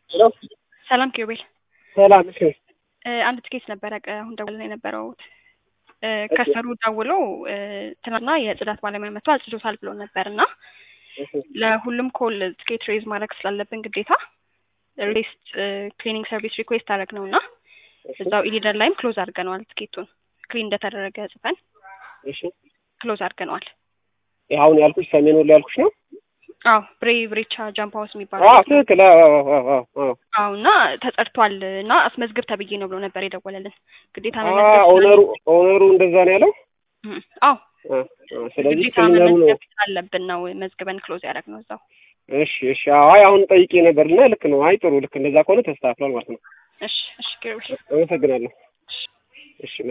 ሄሎ ሰላም ኪሩቤል ሰላም እሺ አንድ ትኬት ነበረ አሁን ደውለን የነበረው ከሰሩ ደውሎ ትናንትና የጽዳት ባለሙያ መጥቶ አጽድቶታል ብሎ ነበርና ለሁሉም ኮል ትኬት ሬዝ ማድረግ ስላለብን ግዴታ ሊስት ክሊኒንግ ሰርቪስ ሪኩዌስት አደረግነውና እዛው ኢሊደር ላይም ክሎዝ አድርገናል ትኬቱን ክሊን እንደተደረገ ጽፈን እሺ ክሎዝ አድርገናል። አሁን ያልኩሽ ሰሜን ወሎ ያልኩሽ ነው? አዎ ብሬቻ ጃምፕ ሃውስ የሚባለው ትክክል። አውና ተጸድቷል እና አስመዝግብ ተብዬ ነው ብሎ ነበር የደወለልን። ግዴታ ኦነሩ እንደዛ ነው ያለው? አዎ ስለዚህ ክሊነሩ አለብን ነው መዝግበን ክሎዝ ያደረግነው እዛው። እሺ አይ አሁን ጠይቄ ነበርና ልክ ነው። አይ ጥሩ ልክ እንደዛ ከሆነ ተስተካክሏል ማለት ነው። እሺ አመሰግናለሁ። እሺ